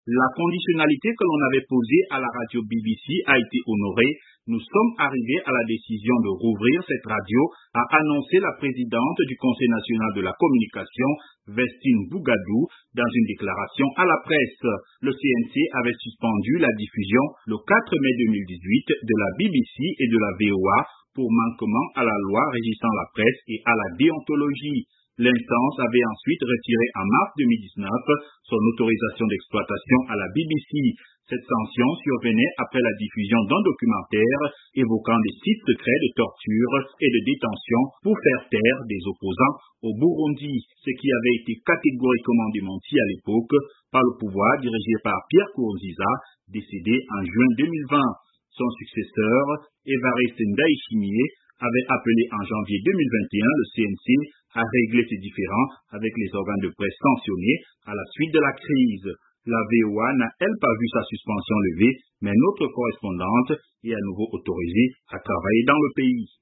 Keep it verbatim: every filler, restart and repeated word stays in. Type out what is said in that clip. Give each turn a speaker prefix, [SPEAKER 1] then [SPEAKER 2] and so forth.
[SPEAKER 1] La conditionnalité que l'on avait posée à la radio B B C a été honorée. Nous sommes arrivés à la décision de rouvrir cette radio, a annoncé la présidente du Conseil national de la communication, Vestine Bougadou, dans une déclaration à la presse. Le C N C avait suspendu la diffusion le quatre mai deux mille dix-huit de la B B C et de la V O A pour manquement à la loi régissant la presse et à la déontologie. L'instance avait ensuite retiré en mars deux mille dix-neuf son autorisation d'exploitation à la B B C. Cette sanction survenait après la diffusion d'un documentaire évoquant des sites secrets de torture et de détention pour faire taire des opposants au Burundi, ce qui avait été catégoriquement démenti à l'époque par le pouvoir dirigé par Pierre Nkurunziza, décédé en juin deux mille vingt. Son successeur, Evariste Ndayishimiye, avait appelé en janvier deux mille vingt et un le C N C à régler ses différends avec les organes de presse sanctionnés à la suite de la crise. La V O A n'a, elle, pas vu sa suspension levée, mais notre correspondante est à nouveau autorisée à travailler dans le pays.